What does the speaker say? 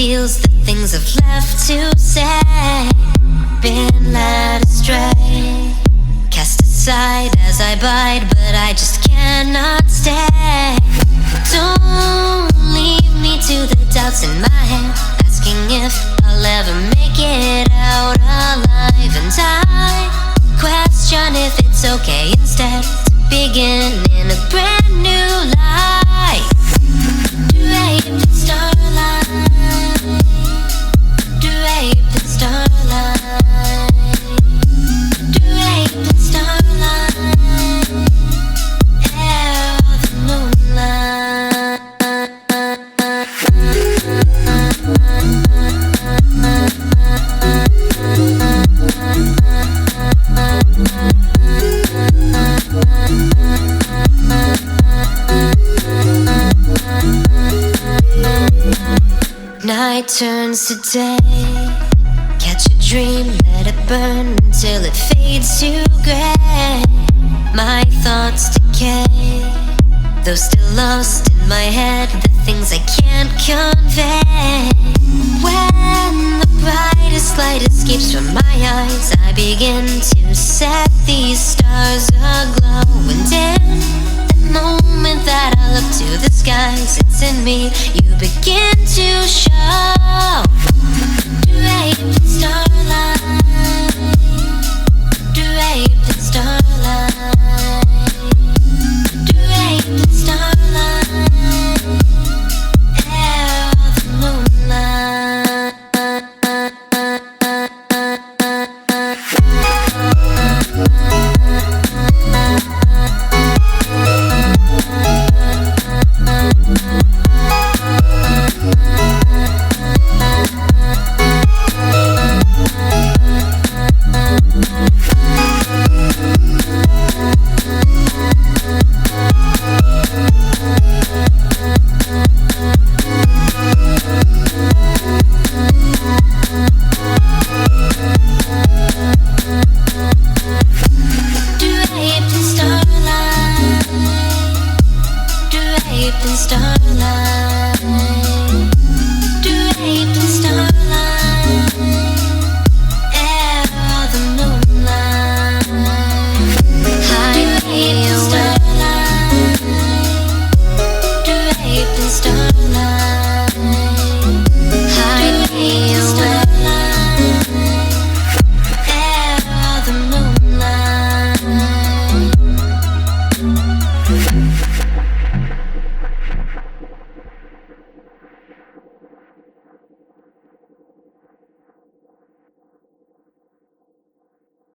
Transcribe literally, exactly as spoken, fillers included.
reveals the things I've left to say. Been led astray, cast aside as I bide, but I just cannot stay. Don't leave me to the doubts in my head, asking if I'll ever make it out alive. And I question if it's okay instead to begin in a brand new life. Draped in starlight, draped in starlight, draped in starlight, air of the moonlight. Night turns to day, catch a dream, let it burn until it fades to grey. My thoughts decay, though still lost in my head, the things I can't convey. When the brightest light escapes from my eyes, I begin to set these stars aglow. And in that moment that I look to the skies, it's in me you begin to show. Draped in starlight, draped in starlight, draped in starlight, air of the moonlight. Draped in starlight, draped in starlight.